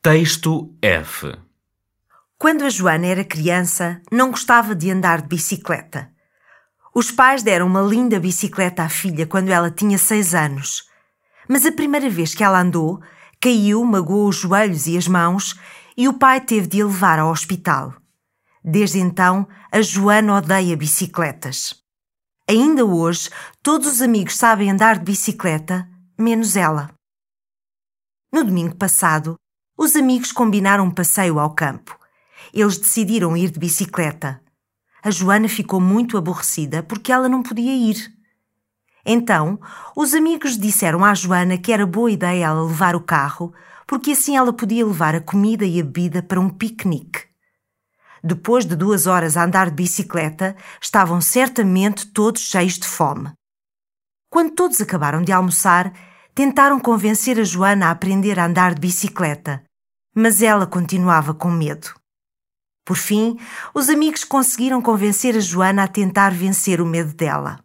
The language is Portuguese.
Texto F. Quando a Joana era criança, não gostava de andar de bicicleta. Os pais deram uma linda bicicleta à filha quando ela tinha 6 anos. Mas a primeira vez que ela andou, caiu, magoou os joelhos e as mãos e o pai teve de a levar ao hospital. Desde então, a Joana odeia bicicletas. Ainda hoje, todos os amigos sabem andar de bicicleta, menos ela. No domingo passado, os amigos combinaram um passeio ao campo. Eles decidiram ir de bicicleta. A Joana ficou muito aborrecida porque ela não podia ir. Então, os amigos disseram à Joana que era boa ideia ela levar o carro, porque assim ela podia levar a comida e a bebida para um piquenique. Depois de 2 horas a andar de bicicleta, estavam certamente todos cheios de fome. Quando todos acabaram de almoçar, tentaram convencer a Joana a aprender a andar de bicicleta, mas ela continuava com medo. Por fim, os amigos conseguiram convencer a Joana a tentar vencer o medo dela.